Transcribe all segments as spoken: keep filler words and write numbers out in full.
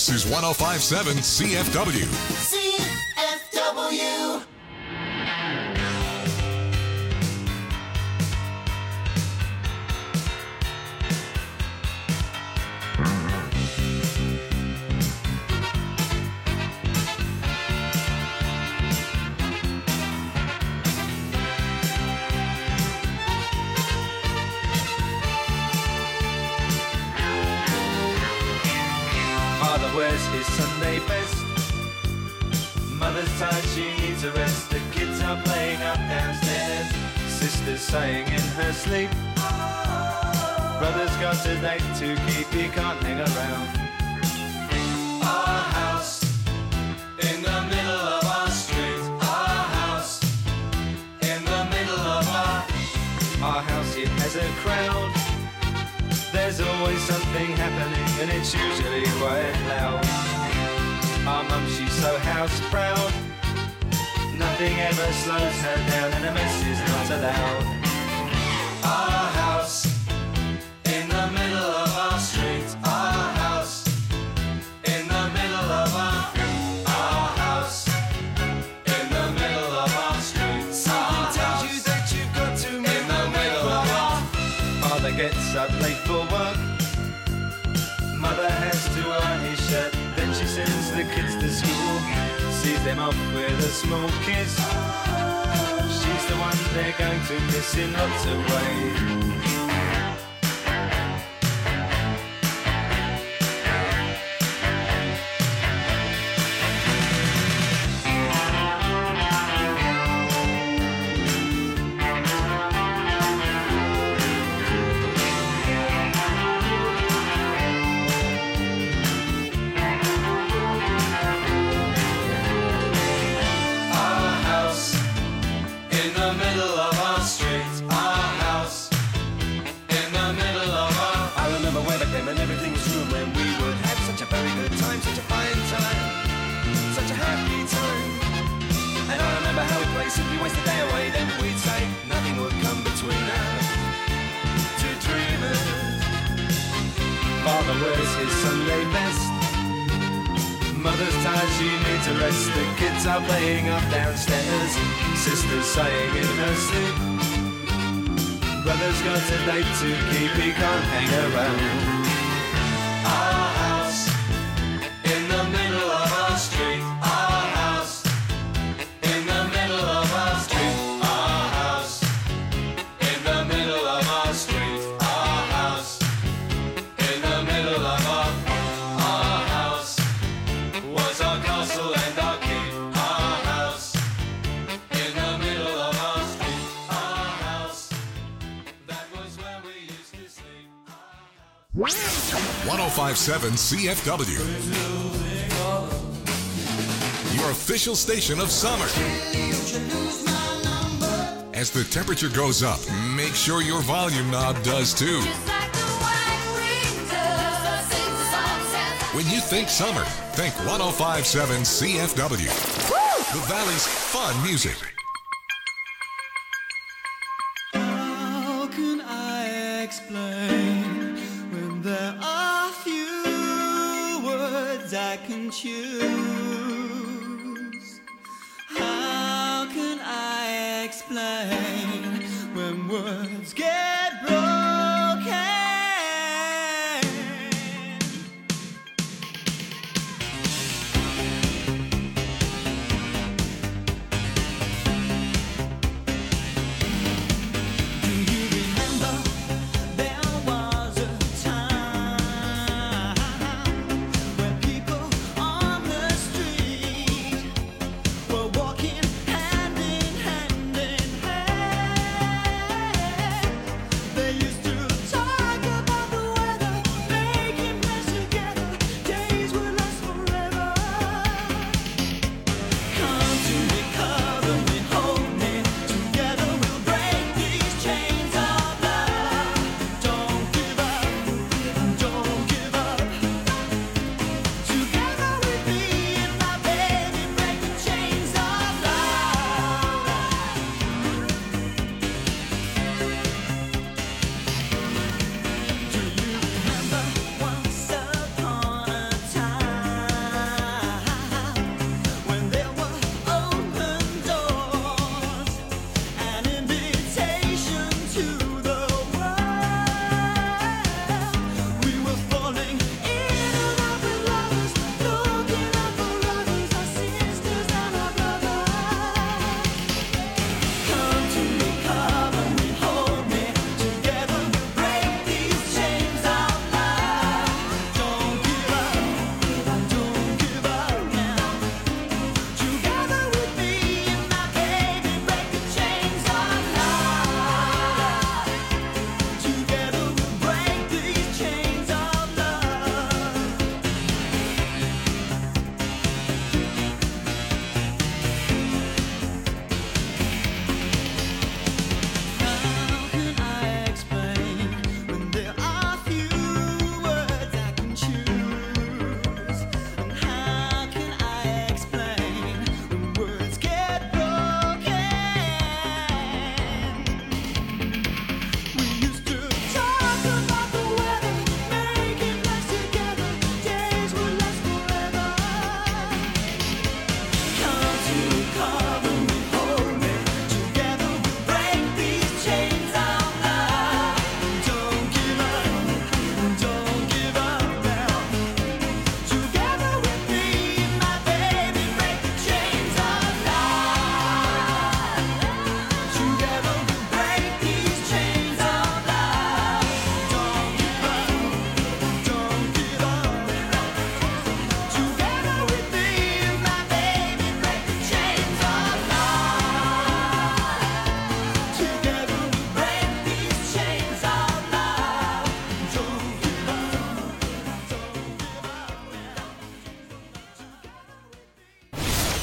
This is one oh five point seven C F W. C F W. Father wears his Sunday best. Mother's tired, she needs a rest. The kids are playing up downstairs. Sister's sighing in her sleep. Brother's got a date to keep, he can't hang around. Our house in the middle of our street. Our house in the middle of our Our house, it has a crowd. There's always something happening and it's usually quite loud. Our mum, she's so house proud. Nothing ever slows her down and a mess is not allowed. Our house in the middle of our street. Our house in the middle of our Our house in the middle of our street. Something tells you that you've got to move in the middle of our Father gets up late for work. Mother has to iron his shirt. Then she sends the kids to school. Sees them off with a small kiss. She's the one they're going to miss in lots of ways. And everything was true when we would have such a very good time, such a fine time, such a happy time. And I remember how we'd play, simply waste the day away. Then we'd say nothing would come between us, two dreamers. Father wears his Sunday best. Mother's tired, she needs a rest. The kids are playing up downstairs. Sister's sighing in her sleep. Brother's got a date to keep, he can't hang around. Our house in the middle of our street. Our house in the middle of our street. Our house in the middle of our street. Our house in the middle of our Our house was our castle and our keep. Our house in the middle of our street. Our house, that was where we used to sleep. one oh five point seven C F W. Your official station of summer. As the temperature goes up, make sure your volume knob does too. When you think summer, think one oh five point seven C F W. The Valley's fun music. How can I explain when there are few words I can choose? How can I explain when words get broken? Do you remember there was a time when people on the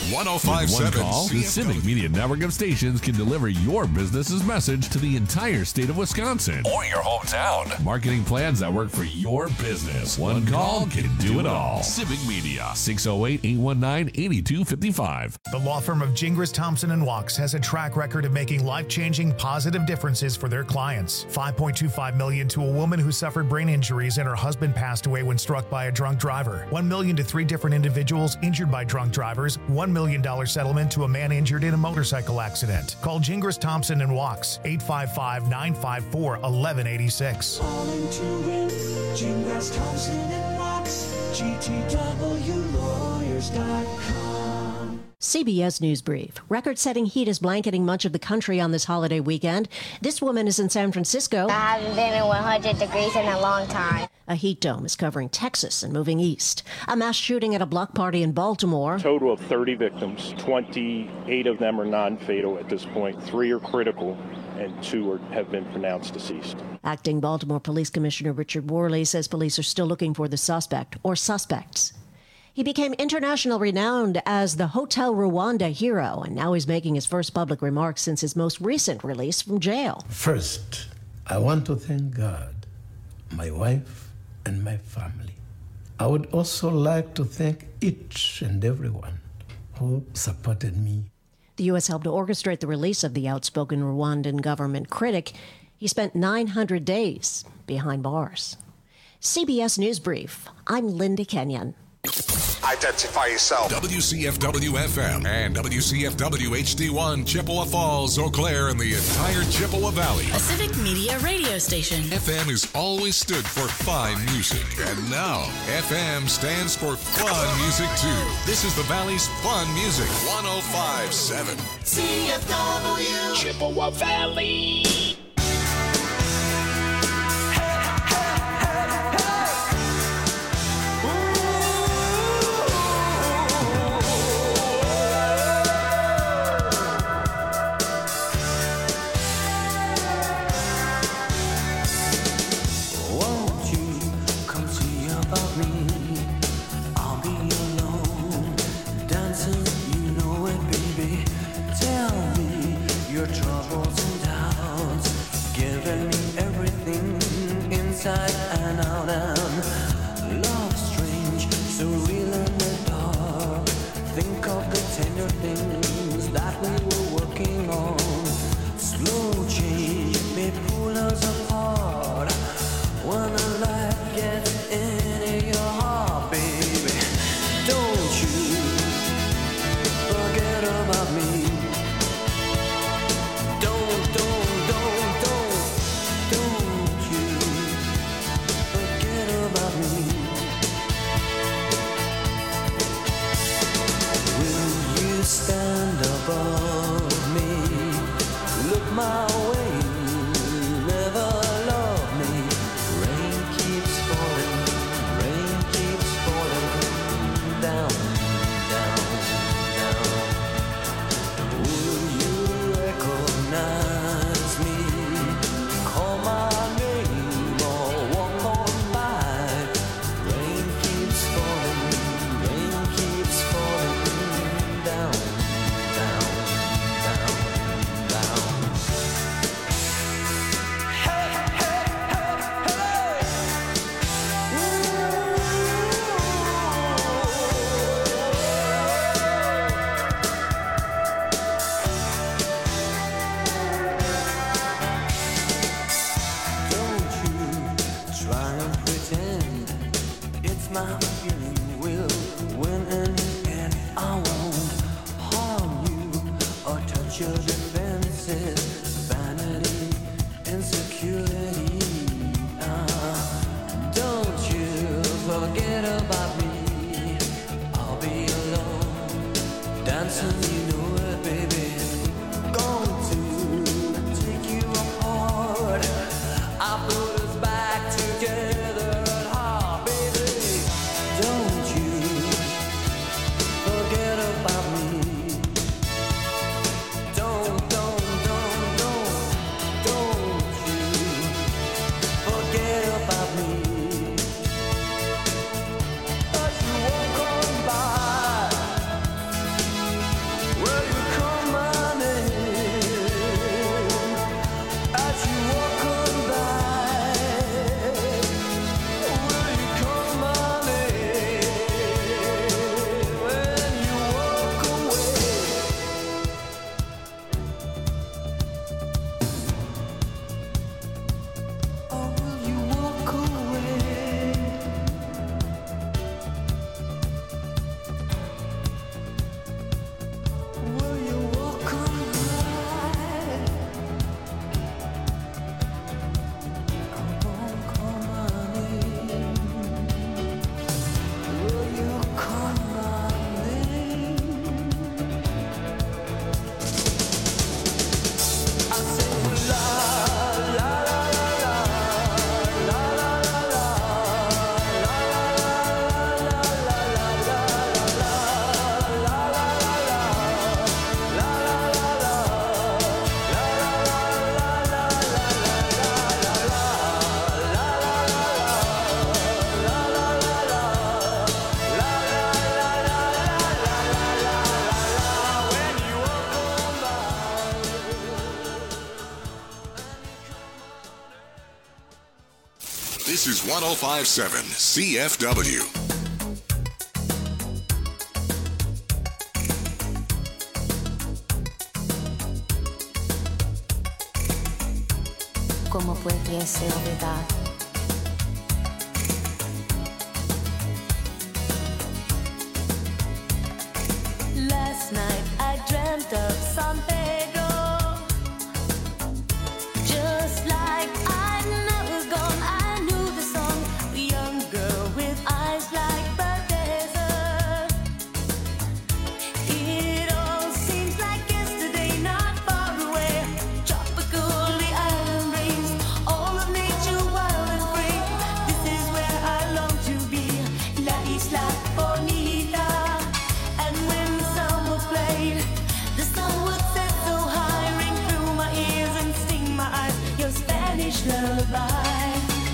one oh five With one point seven call, the Civic Media Network of stations can deliver your business's message to the entire state of Wisconsin or your hometown. Marketing plans that work for your business. One call can do it all. Civic Media, six oh eight, eight one nine, eight two five five. The law firm of Gingras, Thompson and Wachs has a track record of making life-changing positive differences for their clients. five point two five million dollars to a woman who suffered brain injuries and her husband passed away when struck by a drunk driver. one million dollars to three different individuals injured by drunk drivers. one million dollars settlement to a man injured in a motorcycle accident. Call Gingras, Thompson and Wachs, eight five five, nine five four, one one eight six. Calling to win, Gingras, Thompson and Wachs, G T W lawyers dot com. C B S News Brief. Record-setting heat is blanketing much of the country on this holiday weekend. This woman is in San Francisco. I haven't been in one hundred degrees in a long time. A heat dome is covering Texas and moving east. A mass shooting at a block party in Baltimore. Total of thirty victims. twenty-eight of them are non-fatal at this point. Three are critical, and two are, have been pronounced deceased. Acting Baltimore Police Commissioner Richard Worley says police are still looking for the suspect or suspects. He became international renowned as the Hotel Rwanda hero, and now he's making his first public remarks since his most recent release from jail. First, I want to thank God, my wife, and my family. I would also like to thank each and everyone who supported me. The U S helped to orchestrate the release of the outspoken Rwandan government critic. He spent nine hundred days behind bars. C B S News Brief. I'm Linda Kenyon. Identify yourself. W C F W F M and W C F W H D one, Chippewa Falls, Eau Claire, and the entire Chippewa Valley. A Civic Media radio station. F M has always stood for fine music, and now F M stands for fun music too. This is the Valley's fun music. one oh five point seven C F W Chippewa Valley. This is one oh five point seven C F W. ¿Cómo pudiese olvidar? Last night I dreamt of San Pedro, just like I'd never gone. I knew the song, a young girl with eyes like Bethesda. It all seems like yesterday, not far away. Tropical, the island breeze, all of nature wild and free. This is where I long to be, La Isla Bonita. And when the sun was played, the sun would set so high, ring through my ears and sting my eyes, your Spanish lullaby.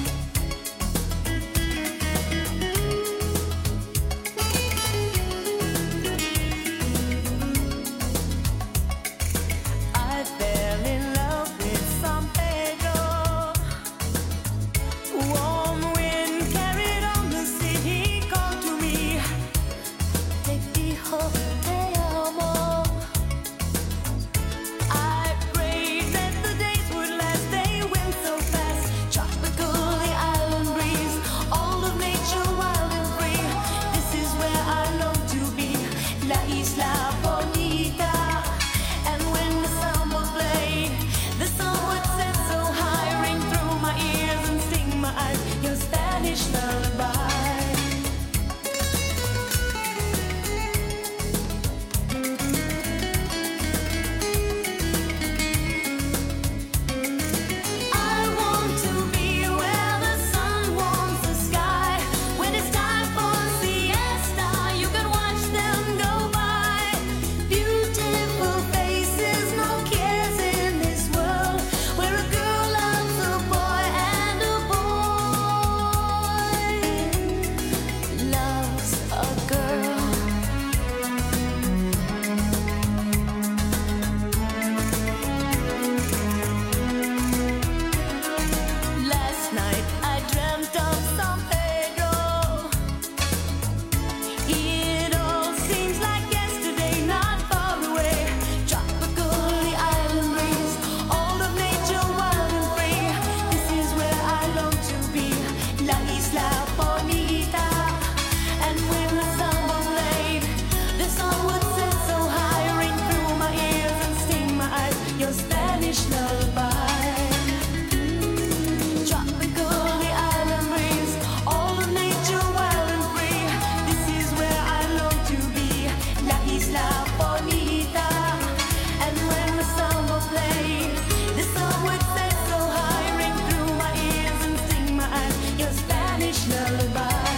I fell in love with San Pedro. Warm wind carried on the sea, he called to me. Te dijo te amo. I prayed that the days would last, they went so fast. Tropical, the island breeze, all of nature wild and free. This is where I long to be, La Isla Bonita. And when the samba played, the sun would set so high, ring through my ears and sting my eyes, your Spanish lullaby. I want to be where the sun warms the sky. When it's time for siesta, you can watch them go by. Beautiful faces, no cares in this world, where a girl loves a boy and a boy loves a girl. Last night I dreamt of San Pedro. It all seems like yesterday, not far away. Tropical, the island breeze, all of nature wild and free. This is where I long to be, La Isla Bonita. And when the samba played, the sun would set so high, ring through my ears and sting my eyes, your Spanish lullaby. Tropical, the island breeze, all of nature wild and free. This is where I long to be, La Isla Bonita. And when the samba played, the sun would set so high, ring through my ears and sting my eyes, your Spanish lullaby.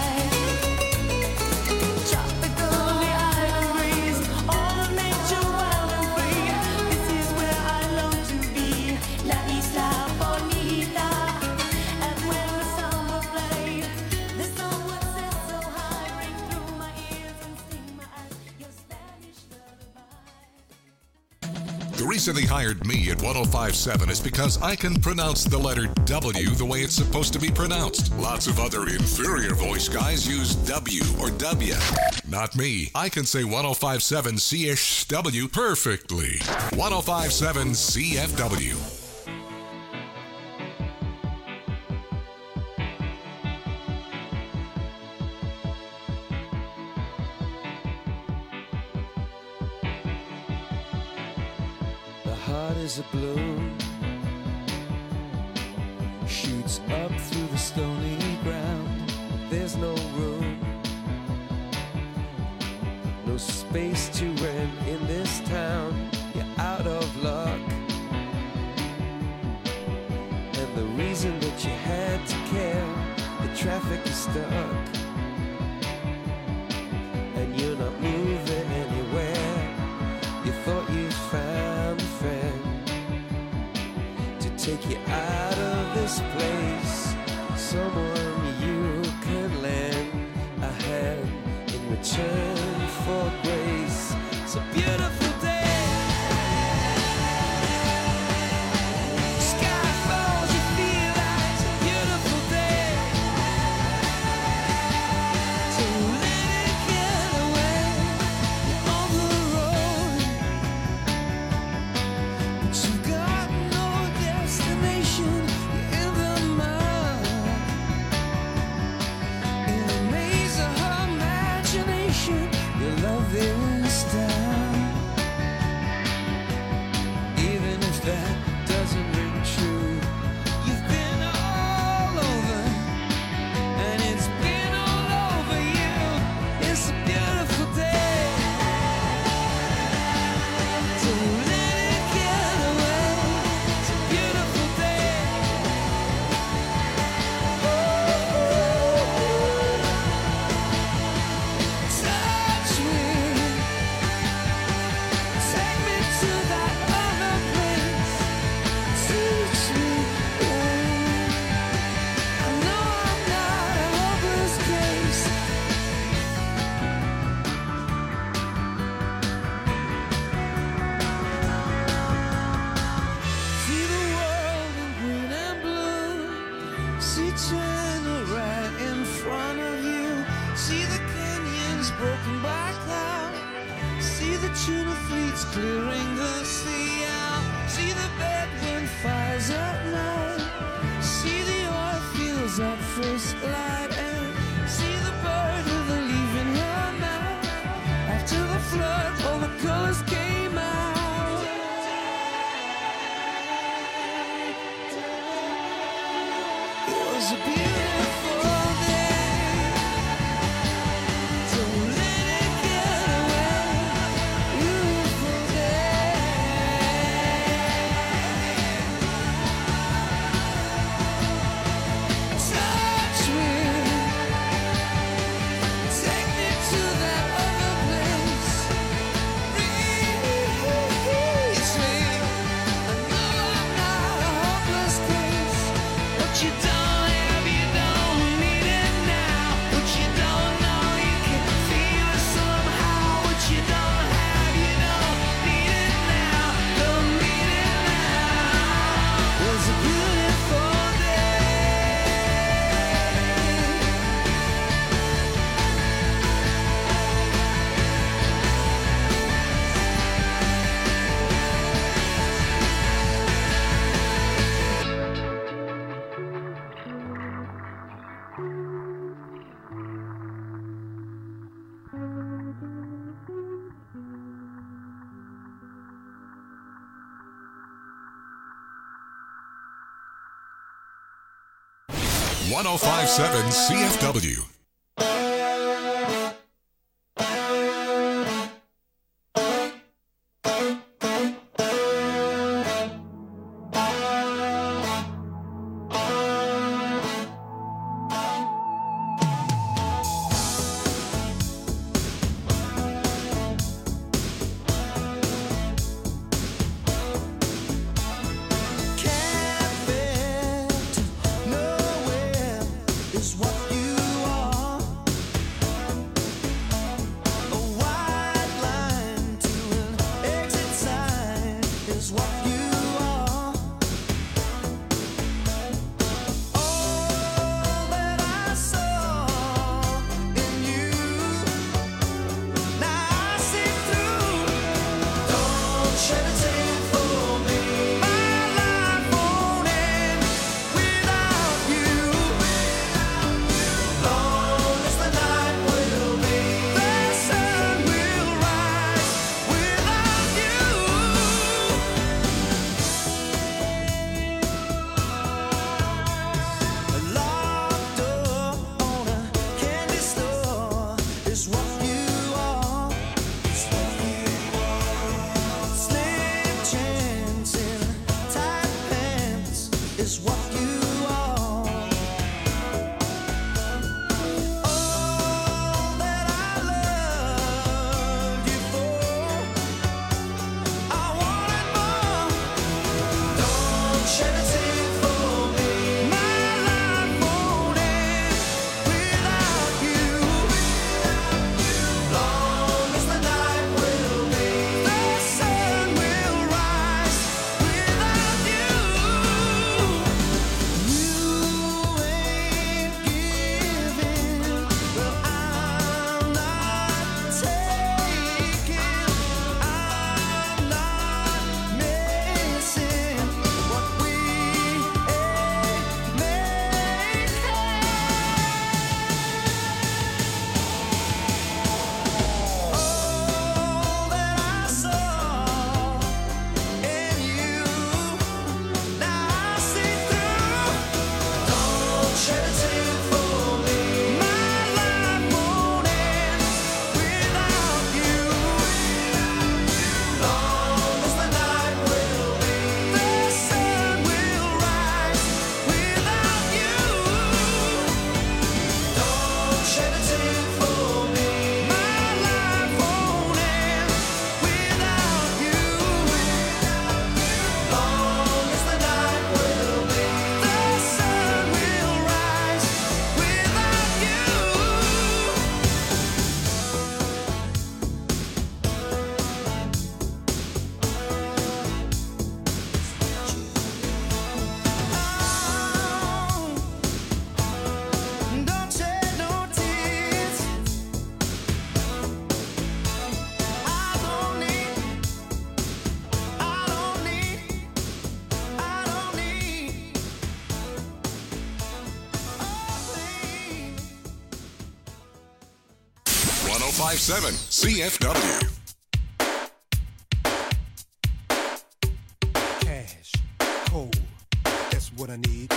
Tropical, the island breeze, all of nature wild and free. This is where I long to be, La Isla Bonita. And when the samba played, the sun would set so high, ring through my ears and sting my eyes, your Spanish lullaby. The reason they hired me at one oh five point seven is because I can pronounce the letter W the way it's supposed to be pronounced. Lots of other inferior voice guys use W or W. Not me. I can say one oh five point seven C F W perfectly. one oh five point seven C F W. The heart is a balloon, shoots up through the stony ground. There's no room, no space to rent in this town. You're out of luck, and the reason that you had to care, the traffic is stuck, and you're not moving anywhere. You thought you found a friend to take you out of this place, someone you can lend a hand in return for grace. It's a beautiful day. Sky falls, you feel like it's a beautiful day. streets, clearing the sea out. See the bedroom fires at night. See the oil fields at first light. And see the bird with a leaf in her mouth. After the flood, all the colors came out. It was a beautiful day. Don't let it get away. Beautiful day. Touch me. Take me to that other place. Reach me. I know I'm not a hopeless case. What you don't have, you don't need it now. What you don't know, you can feel it somehow. What you don't have, you don't need it now. Don't need it now. It was a beautiful day. one oh five point seven C F W. Can't bear to nowhere is what you are. A white line to an exit sign is what you are. All that I saw in you, now I see through. Don't shed a tear for me. My life won't end without you. Long as the night will be, the sun will rise without you. oh five seven C F W. Cash, cold, that's what I need.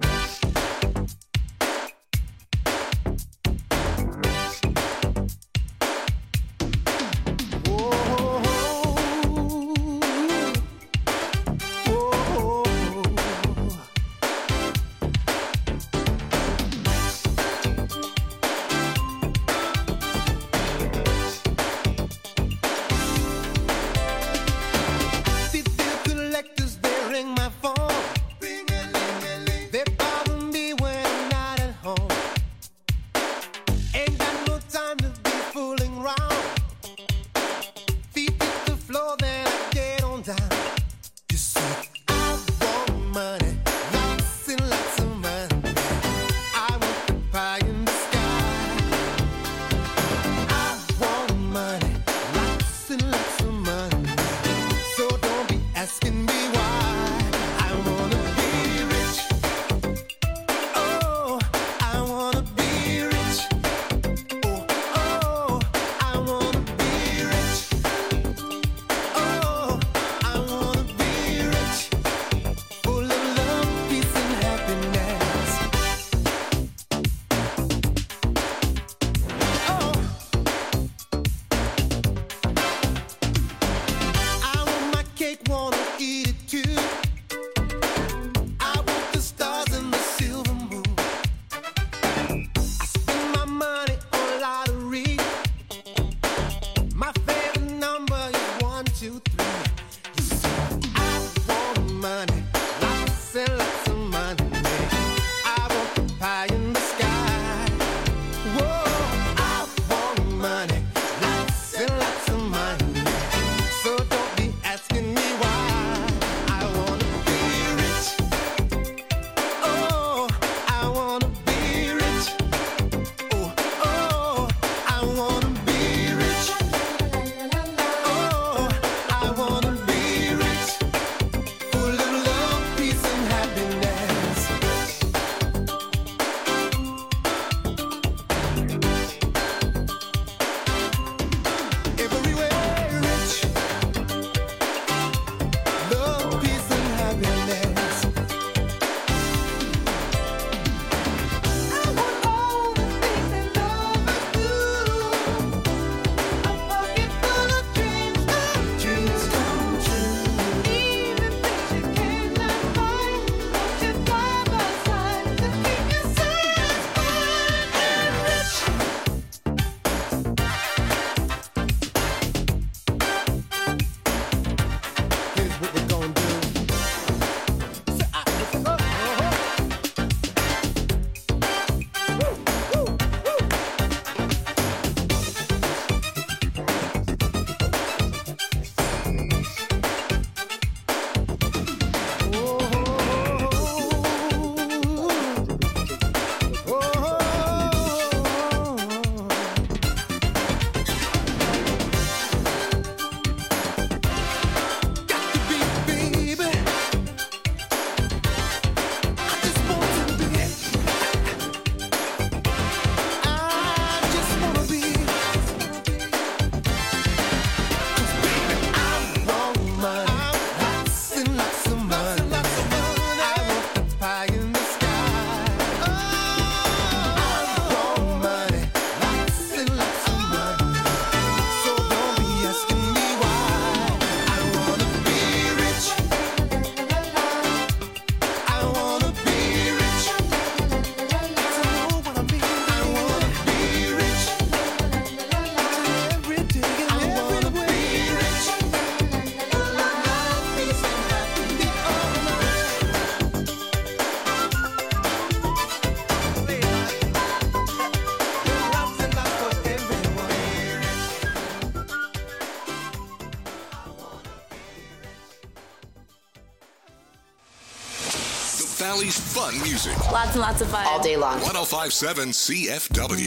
Valley's fun music. Lots and lots of fun. All day long. one oh five point seven C F W.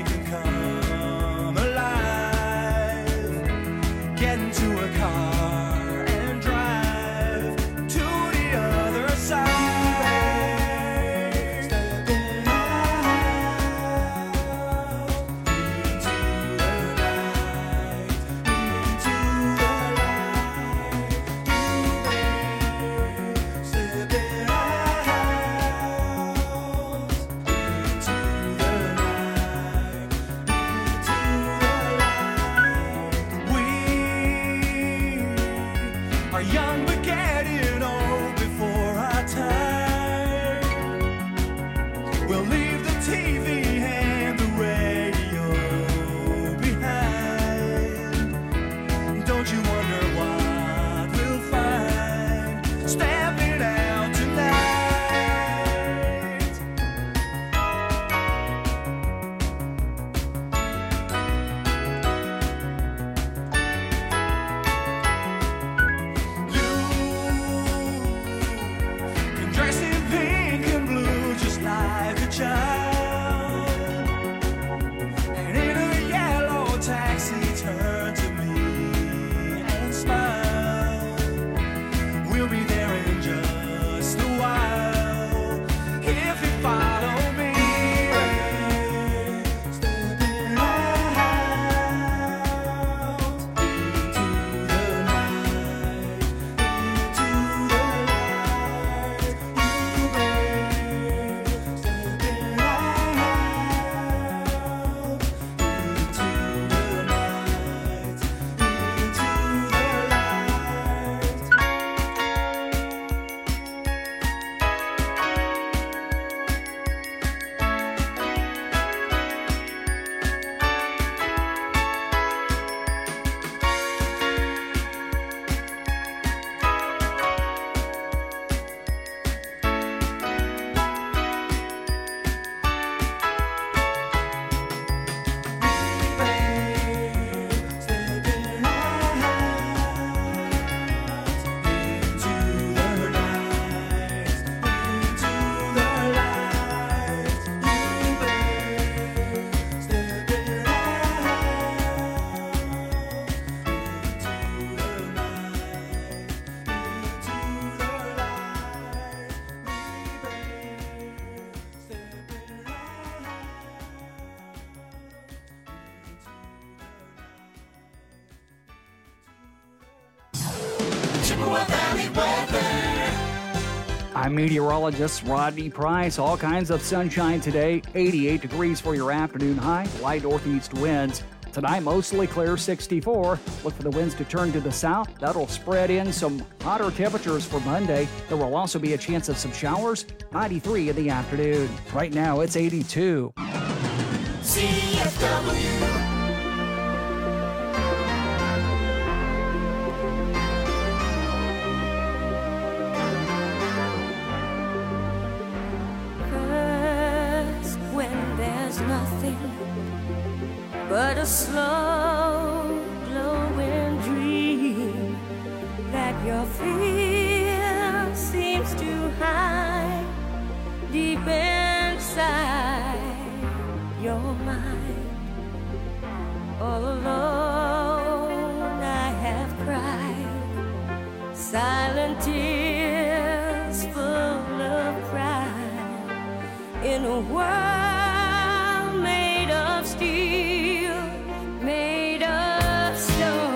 can come alive. Get into a car and drive to the other side. Young but getting old before our time. We'll leave the T V and the radio behind. Don't you wonder what we'll find stepping out tonight? Dressed in pink and blue just like a child, and in a yellow taxi turn to me and smile. We'll be there in just a while if you follow me. Stepping out into the night, into the light. I'm meteorologist Rodney Price. All kinds of sunshine today. eighty-eight degrees for your afternoon high. Light northeast winds. Tonight, mostly clear, sixty-four. Look for the winds to turn to the south. That'll spread in some hotter temperatures for Monday. There will also be a chance of some showers. ninety-three in the afternoon. Right now, it's eighty-two. C F W. But a slow glowing dream that your fear seems to hide deep inside your mind. All alone I have cried silent tears full of pride in a world made of steel, made of stone.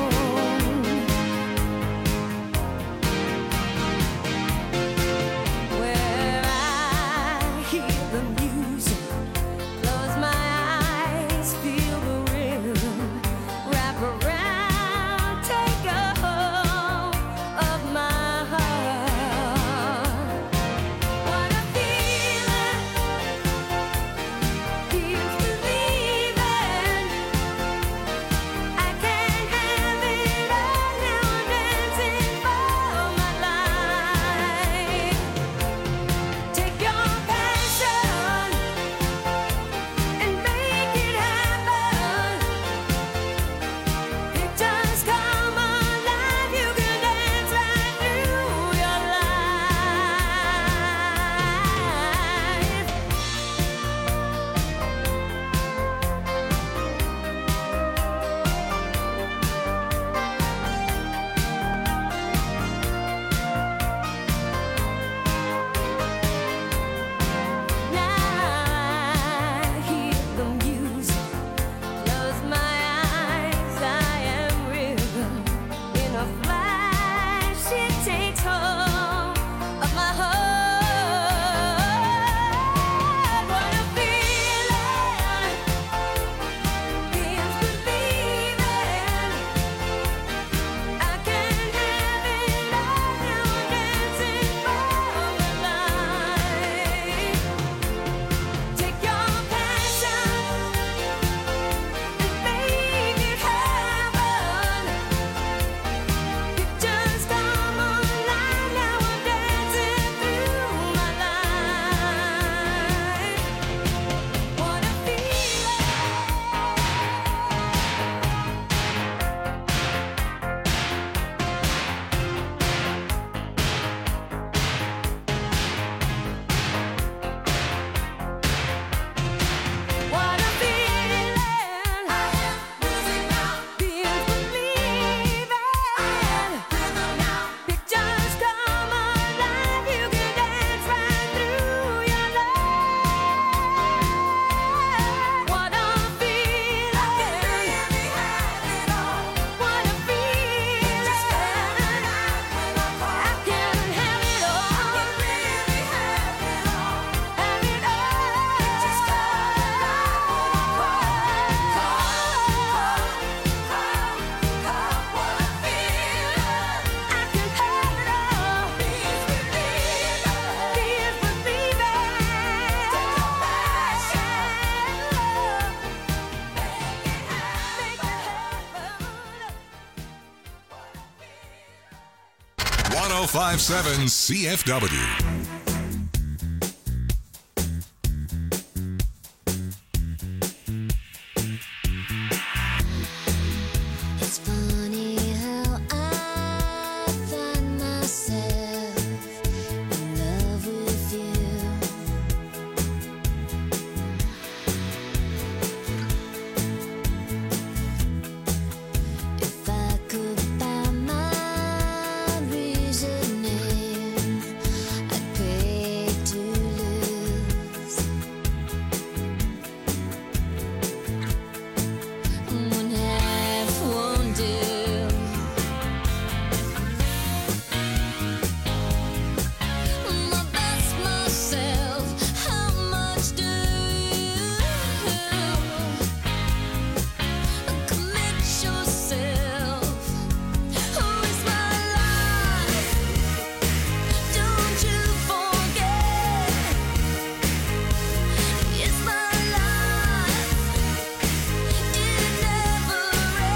Where I hear the music, close my eyes, feel the rhythm, wrap around, take a hold of my heart. What a feeling one oh five point seven C F W. It's funny how I find myself in love with you. If I could find my reasoning, I'd pay to lose. One half won't do. My best myself, how much do you commit yourself? Who is my life? Don't you forget, it's my life. It never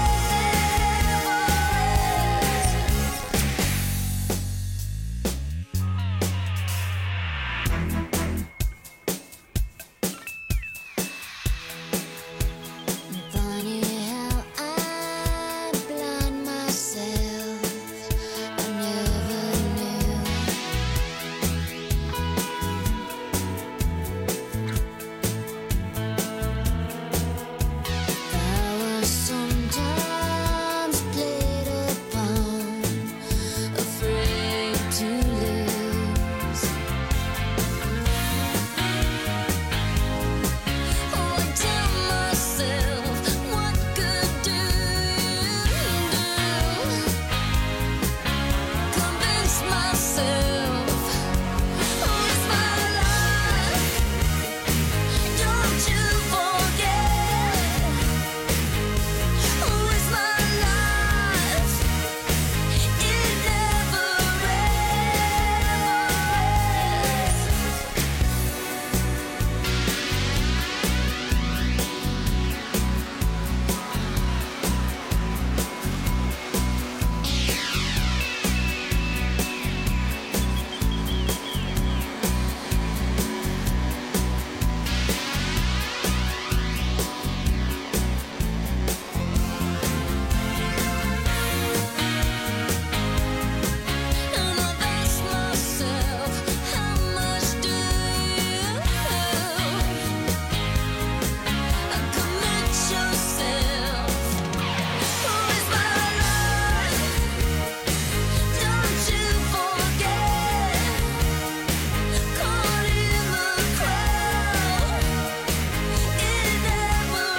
Funny how I blind myself. I never knew. I was sometimes played upon, afraid to lose. Oh, I tell myself, what good do you do? Convince myself, oh, it's my life. Don't you forget, oh, it's my life. It never And I ask myself, how much do you commit yourself? Who is my life? Don't you forget, caught in the crowd. It never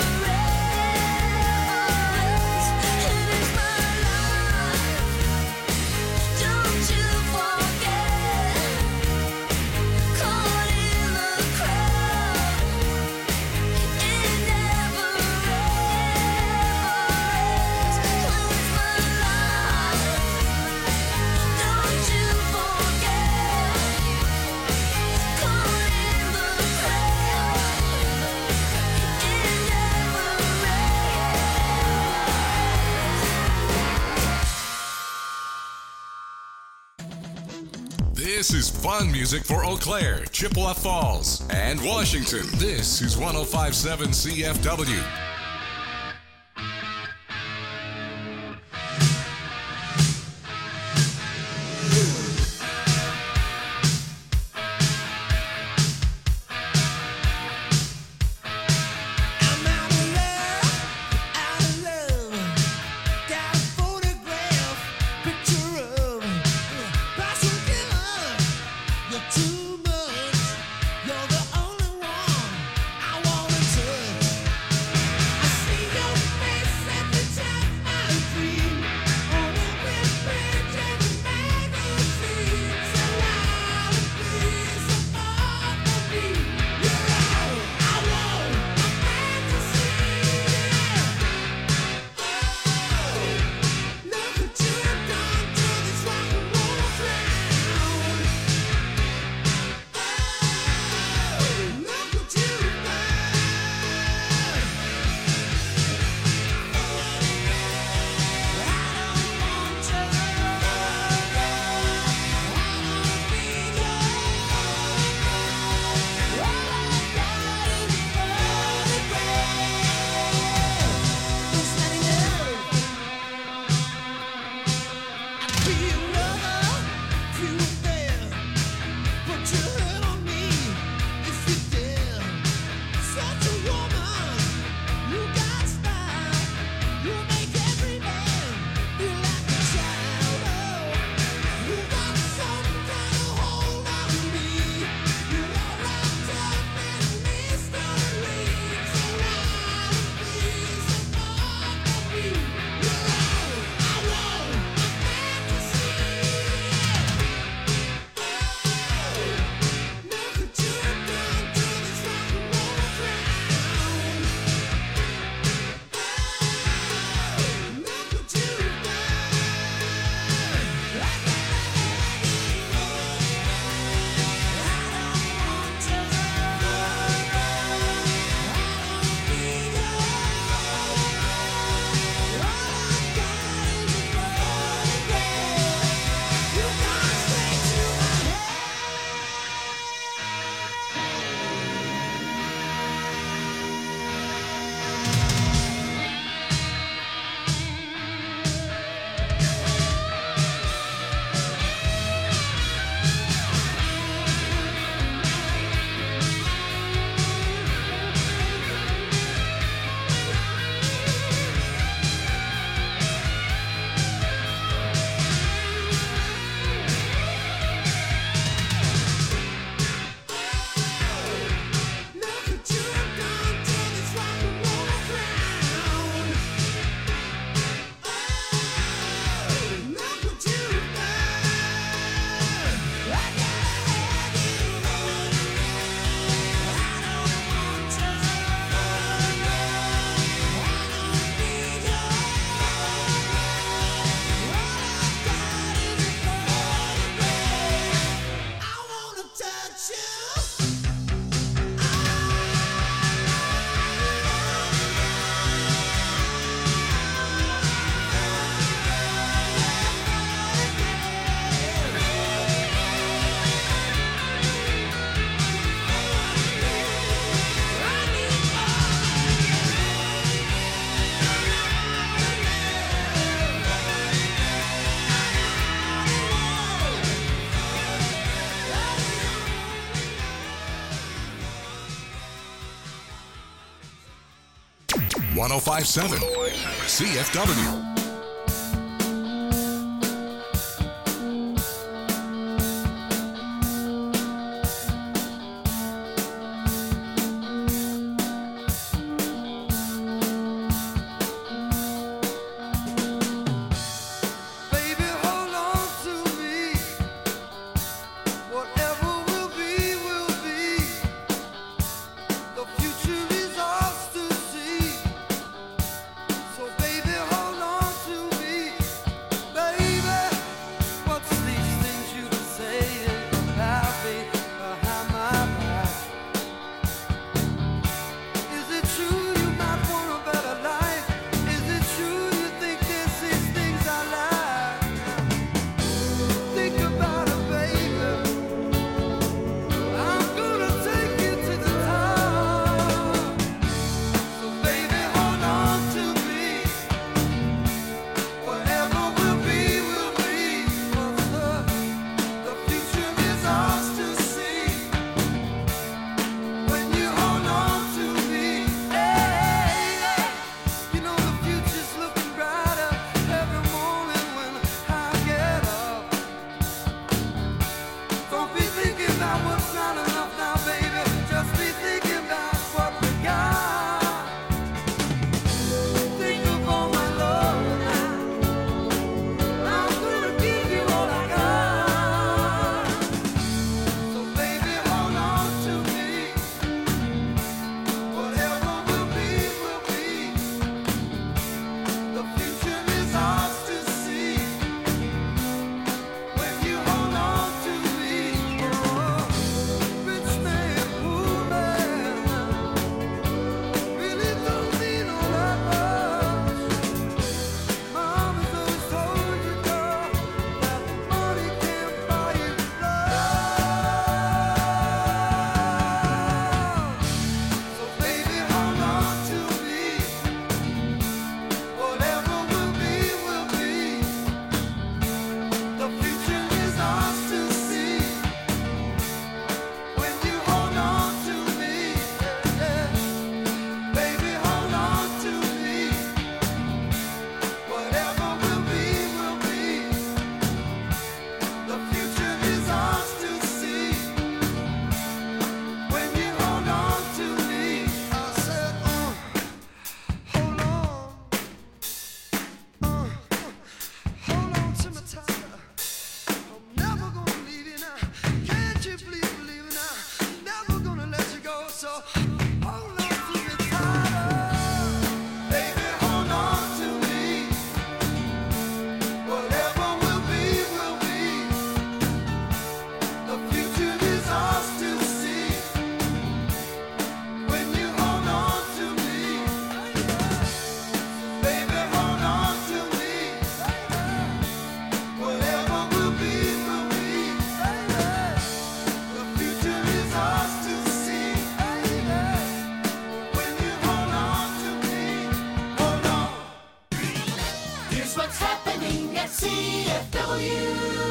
ends. It is my life. Don't you forget, caught in the crowd. It never ends. It's my life. Don't you forget, caught in the crowd. It This is fun music for Eau Claire, Chippewa Falls, and Washington. This is one oh five point seven C F W. I'm out of love, out of love. Got a photograph, picture of Passion killer. You're too much. You're the only one I wanna touch. one oh five point seven C F W. Baby, hold on to me. Whatever will be, will be. The future is ours to see. So baby, hold on to me. Baby, what's these things you say about me behind my back? Is it true you might want a better life? Is it true you think this is things I like? Think about it, baby. I'm gonna take you to the top. So baby, hold on to me. Whatever will be, will be. 'Cause the, the future is ours to see. When you hold on to me, hey, you know the future's looking brighter every morning when I get up. Don't be thinking about what's not enough now, baby. Just be thinking about what we got. Think of all my love now. I'm gonna give you all I got. So baby, hold on to me. Whatever will be, will be. The future is ours to see. When you hold on to me, oh, rich man, poor man, really don't mean all that much. Mama's always told you, girl, that money can't buy you love. So baby, hold on to me. Whatever will be, will be. The future is ours to see. When you hold on to me, baby, hold on to me. Whatever will be, will be. The future is ours to see. When you hold on to me, I said, uh, hold on, uh, hold on to me tighter. I'm never gonna leave you now. Can't you please believe it now? Never gonna let you go. So hold on to me tighter. Baby, hold on to me. Whatever will be, will be. The future is ours to see. When you hold on to me, baby, hold on to me. Whatever will be, will be. The future is ours to see. When you hold on to me, hold on. Here's what's happening at C F W.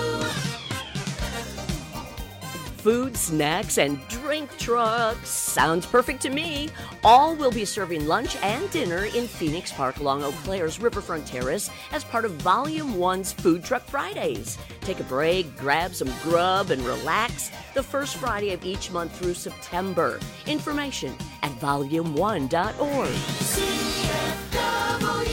Food, snacks, and drink trucks. Sounds perfect to me. All will be serving lunch and dinner in Phoenix Park along Eau Claire's Riverfront Terrace as part of Volume one's Food Truck Fridays. Take a break, grab some grub, and relax the first Friday of each month through September. Information at volume one dot org. C F W.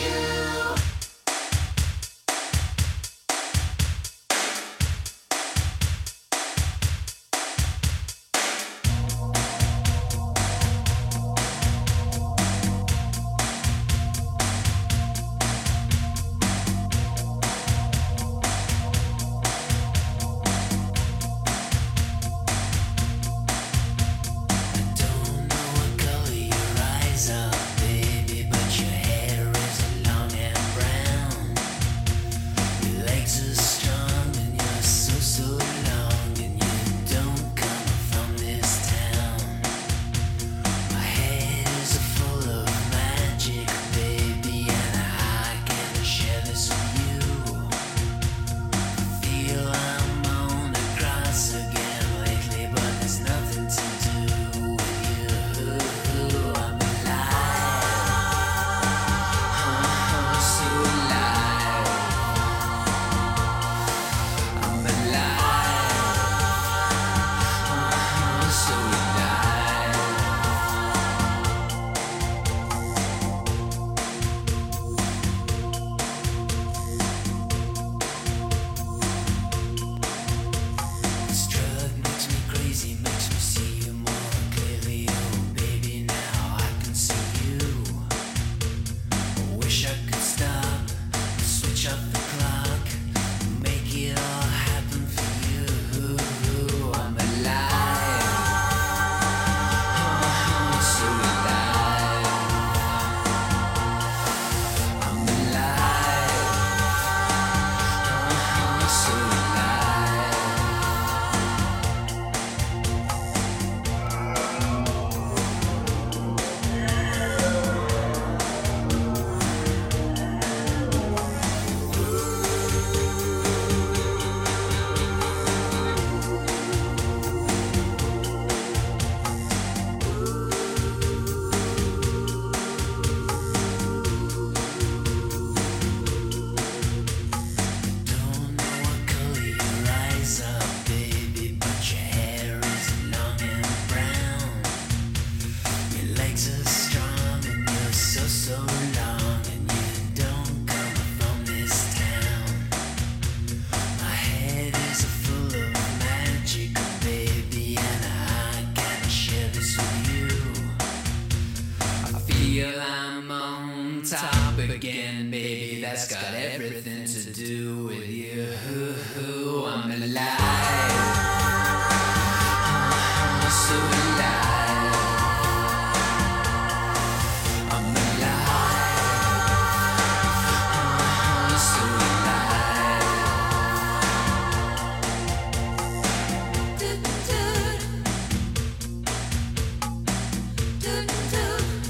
Don't know what color your eyes are, baby, but top again, baby. That's got everything to do with you. I'm alive. I'm so alive. I'm alive. I'm so alive. Do, do, do, do.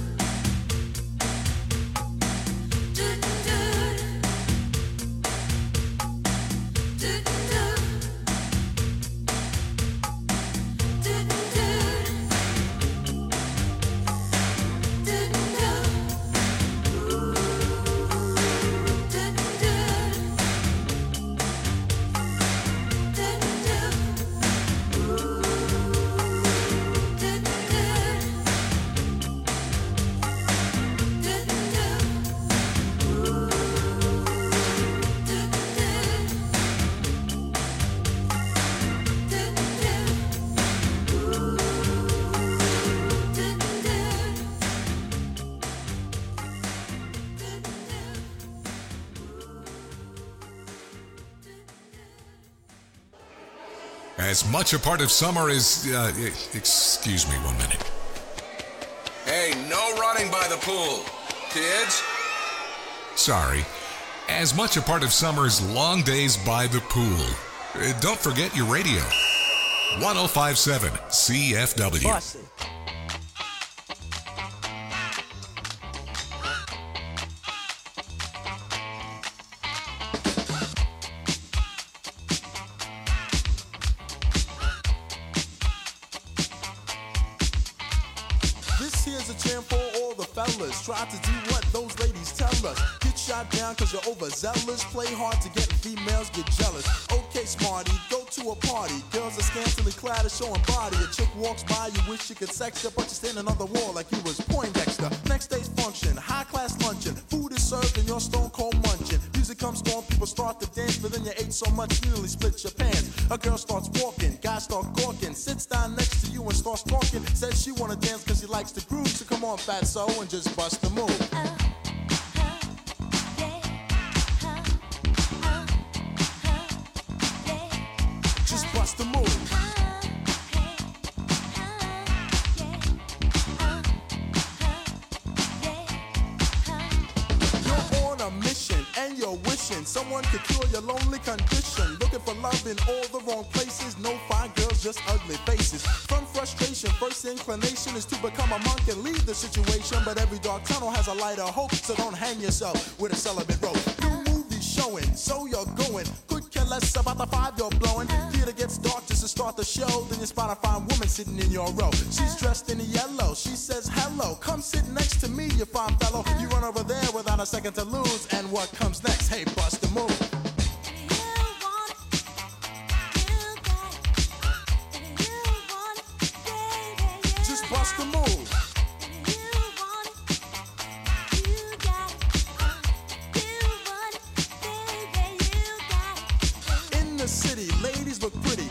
As much a part of summer as, uh, excuse me one minute. Hey, no running by the pool, kids. Sorry. As much a part of summer's long days by the pool. Uh, don't forget your radio. one oh five point seven C F W. Bossy. Try to do what those ladies tell us. Get shot down cause you're overzealous. Play hard to get females, get jealous. Okay, smarty, go to a party. Girls are scantily clad and showing body. A chick walks by, you wish you could sex her, but you're standing on the wall like you was Poindexter. Next day's function, high class luncheon. Food is served and you're stone cold munching. Music comes on, people start to dance, but then you ate so much you nearly split your pants. A girl starts walking, guys start gawking, sits down next to you and starts talking. Says she wanna dance cause she likes the groove, so come on fatso and just bust the move. Just bust the move. You're on a mission and you're wishing someone could cure your lonely condition. Looking for love in all the wrong places. No fine girls, just ugly faces. From frustration, first inclination is to become a monk and leave the situation. But every dark tunnel has a light of hope, so don't hang yourself with a celibate rope. New movies showing, so you're going. Could care less about the five you're blowing. Theater gets dark just to start the show. Then you spot a fine woman sitting in your row. She's dressed in yellow. She says hello. Come sit next to me, you fine fellow. You run over there without a second to lose. And what comes next? Hey, bust the move. Just bust the move. In the city, ladies look pretty.